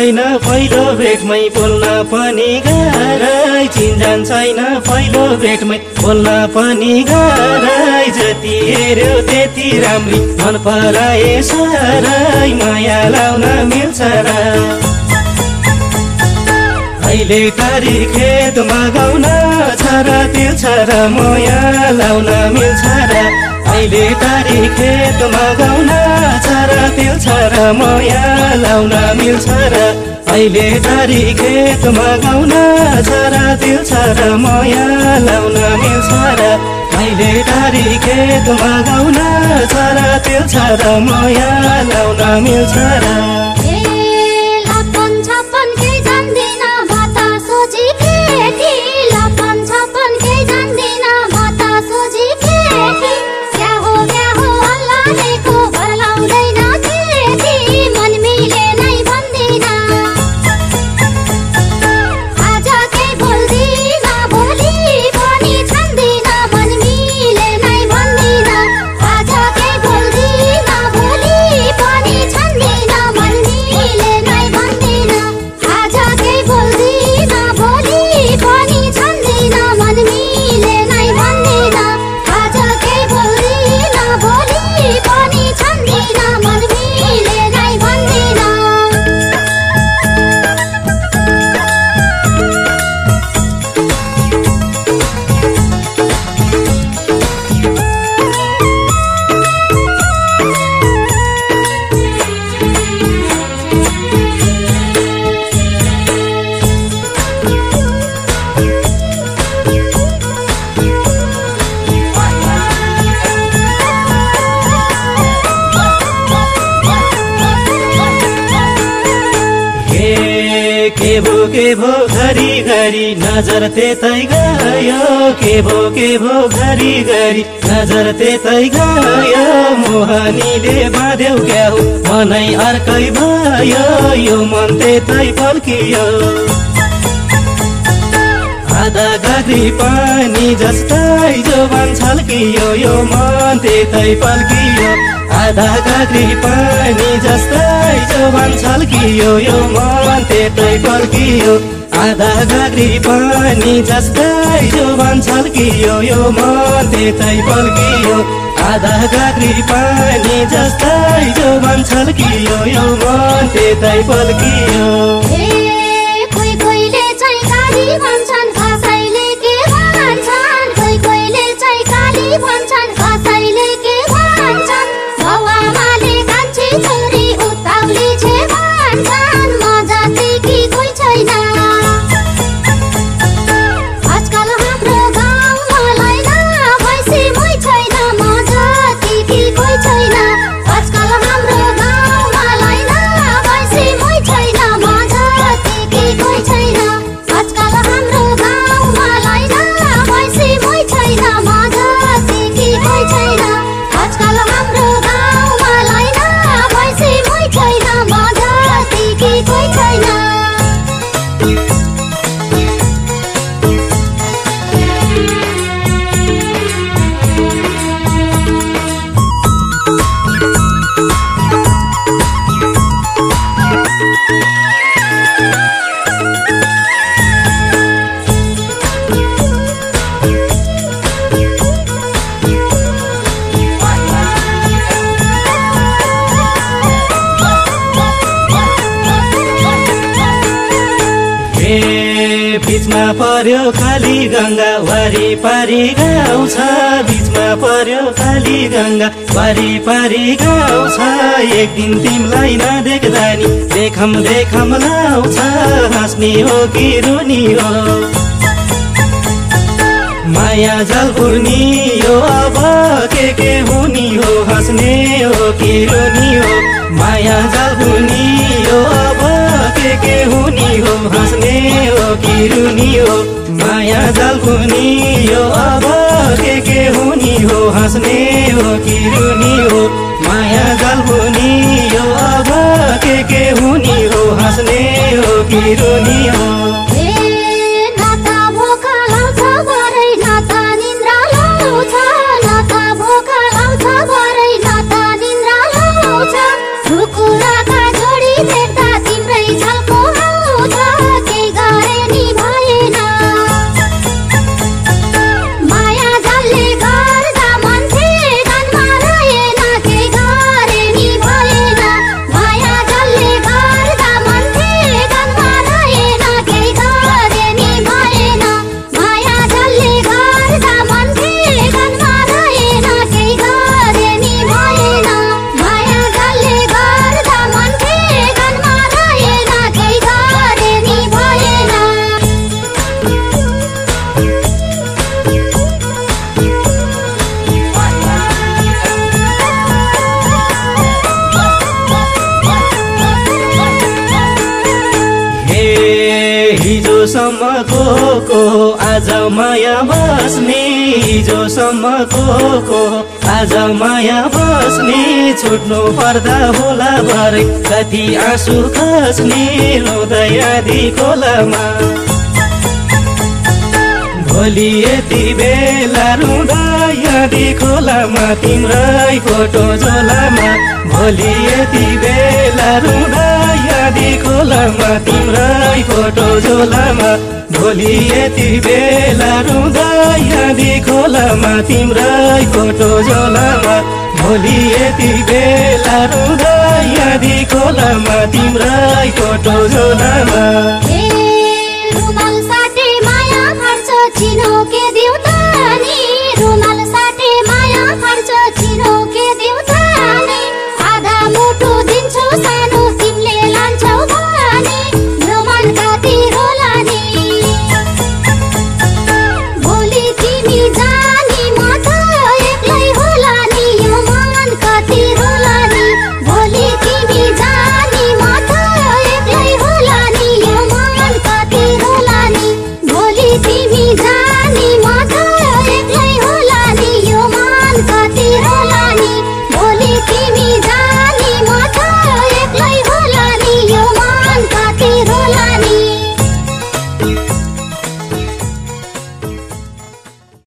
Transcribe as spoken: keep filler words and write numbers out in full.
छैन पहिलो भेटमै बोल्न पनि गाह्रै चिन्जान छैन पहिलो भेटमै बोल्न पनि गाह्रै जति हेऱ्यो त्यति राम्री मन पराए साह्रै माया लाउन मिल्छ र अहिले टारी खेतमा गाउन छ र तिर्छ र माया लाउन मिल्छ र अहिले टारी खेतमा गाउन छ र तिर्छ र माया लाउन मिल्छ र अहिले टारी खेतमा गाउन छ र तिर्छ र माया लाउन मिल्छ र अहिले टारी खेतमा गाउन छ र तिर्छ र माया लाउन मिल्छ र के भो के भो घरी घरी नजर त्यतै गयो के भो के भो घरी घरी नजर त्यतै गयो मोहनीले बाँध्यो क्या हो मनै अर्कै भयो यो मन त्यतै फल्कियो आधा गाग्री पानी जस्तै जोबान छल्कियो यो मन त्यतै फल्कियो आधा गाग्री पानी जस्तै जोबान छल्कियो यो मन त्यतै फल्कियो आधा गाग्री पानी जस्तै जोबान छल्कियो यो मन त्यतै फल्कियो आधा गाग्री पानी जस्तै जोबान छल्कियो यो मन त्यतै फल्कियो कोही कोहीले चाहिँ काली भन्छन् कसैले के भन्छन् कोही कोहीले चाहिँ काली भन्छन् कसैले के भन्छन् बाउआमाले कान्छी छोरी उत्ताउली छे भन्छन् म जतिकी कोही छैन आजकल हाम्रो गाउँमा लैला भैँसी मै छैन म जतिकी कोही छैन आजकल हाम्रो गाउँमा लैला भैँसी मै छैन म जतिकी कोही छैन आजकल हाम्रो गाउँमा लैला भैँसी मै छैन म जतिकी कोही छैन आजकल हाम्रो गाउँमा लैला भैँसी मै छैन म जतिकी कोही छैन बीचमा पर्यो काली गंगा वारी पारी गाउँ छ बीचमा पर्यो काली गंगा वारी पारी गाउँ छ एक दिन तिमीलाई नदेख्दा नि देखम देखम लाउँछ हाँस्ने हो कि रुनी हो माया जल पुर्नी यो अब के के हुनी हो हाँस्ने हो कि रुनी हो माया जल पुर्नी यो अब के के हुनी हो हाँस्ने हो कि रुनी हो माया जल पुर्नी यो अब के के हुनी हो हाँस्ने हो कि रुनी हो माया जल पुर्नी यो अब के के हुनी हो हाँस्ने हो कि रुनी हो कुकुराका जोडी देख्दा तिम्रै झल्को हिजोसम्मको को आज माया बस्ने हिजोसम्मको को आज माया बस्ने छुट्नु पर्दा होला भरे कति आँसु खस्ने रुँदै आधी खोलामा भोलि यति बेला रुँदा आधी खोलामा तिम्रै फोटो झोलामा भोलि यति बेला रुँदा आधी खोलामा तिम्रै फोटो झोलामा भोलि यति बेला रुँदा आधी खोलामा तिम्रै फोटो झोलामा भोलि यति बेला रुँदा आधी खोलामा तिम्रै फोटो झोलामा